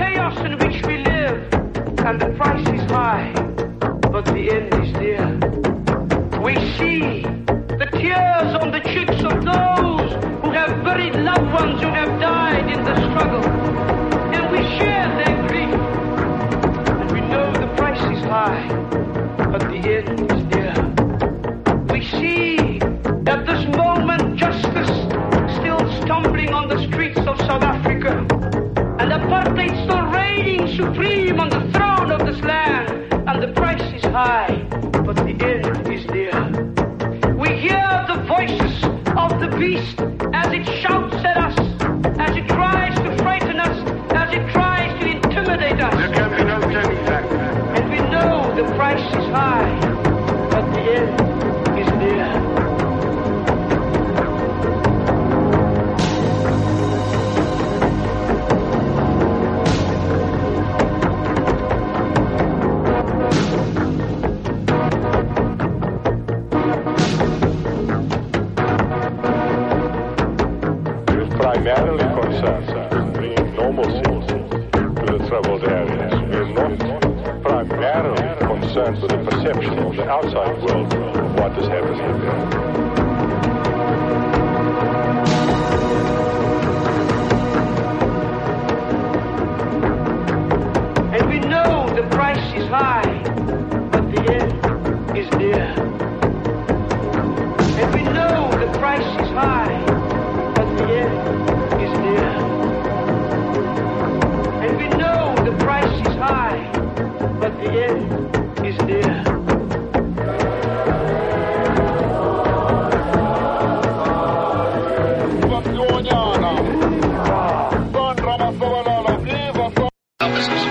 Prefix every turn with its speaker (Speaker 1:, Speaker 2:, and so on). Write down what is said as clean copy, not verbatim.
Speaker 1: chaos in which we live, and the price is high, but the end is near. We see the tears on the cheeks of those who have buried loved ones who have died in the struggle, and we share their grief, and we know the price is high, but the end is near. We see at this moment justice still stumbling on the streets of South Africa, and apartheid still reigning supreme on the throne of this land, and the price is high, but the end is near. We hear the voices of the beast as it shouts at us, as it tries to frighten us, as it tries to intimidate us.
Speaker 2: There can be no turning back.
Speaker 1: And we know the price is high, but the end is near.
Speaker 3: Primarily concerned with bringing normalcy to the troubled areas. We are not primarily concerned with the perception of the outside world of what is happening there.
Speaker 1: And we know the price is high, but the end is near. And we know the price is high, but the end is near. And we know the price is high, but the end is near.
Speaker 2: What's going on now?